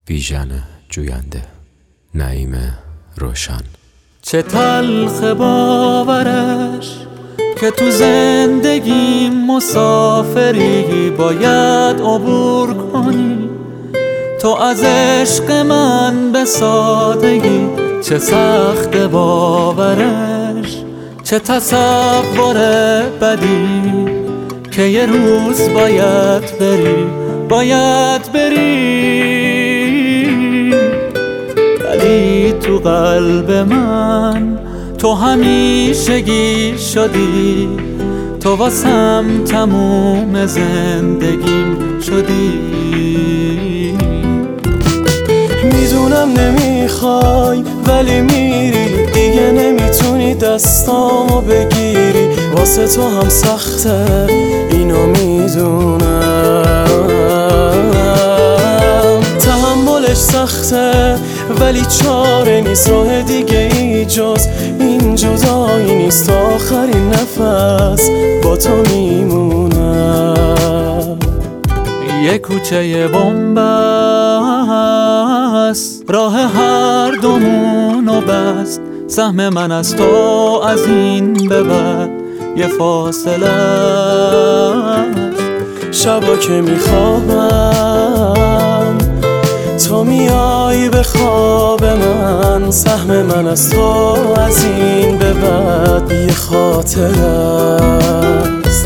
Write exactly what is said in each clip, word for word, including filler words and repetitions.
بیژن جوینده، نعیم روشن. چه تلخ باورش که تو زندگی مسافری باید عبور کنی، تو از عشق من به سادگی. چه سخت باورش، چه تصور بدی که یه روز باید بری، باید بری. ولی تو قلب من تو همیشگی شدی، تو واسم تموم زندگیم شدی. میدونم نمیخوای ولی میری، دیگه نمیتونی دستامو بگیری. واسه تو هم سخته اینو میدونم، تحملش سخته ولی چاره نیست، راه دیگه ای جز این جدایی نیست. تا آخرین نفس با تو میمونم. یه کوچه بن‌بست راه هر دومونو بست، سهم من از تو از این به بعد یه فاصله است. شبا که میخوابم تو میای به خواب من، سهم من از تو از این به بعد یه خاطره است.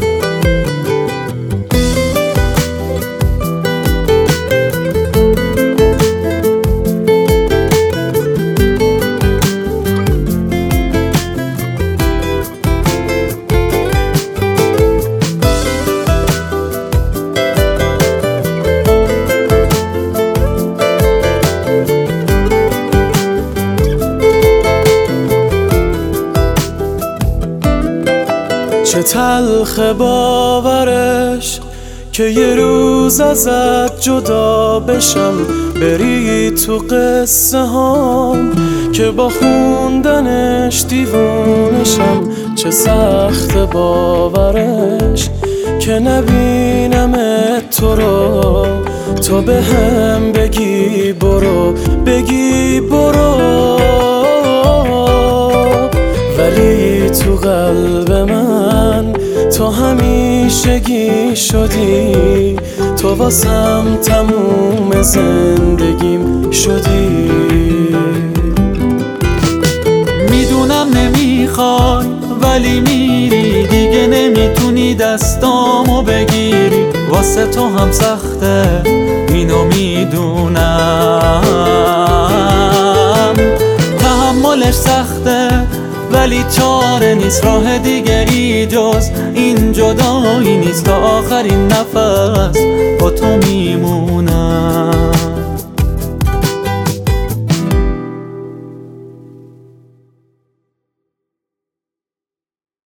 چه تلخ باورش که یه روز ازت جدا بشم، بری تو قصه هام که با خوندنش دیوونشم. چه سخت باورش که نبینم تو رو، تو به هم بگی برو، بگی برو. ولی تو قلب من تو همیشگی شدی، تو واسم تموم زندگیم شدی. میدونم نمیخوای ولی میری، دیگه نمیتونی دستامو بگیری. واسه تو هم سخته اینو میدونم، تحملش سخته ولی چاره نیست، راه دیگه ای جز این جدایی نیست. تا آخرین نفس با تو میمونم.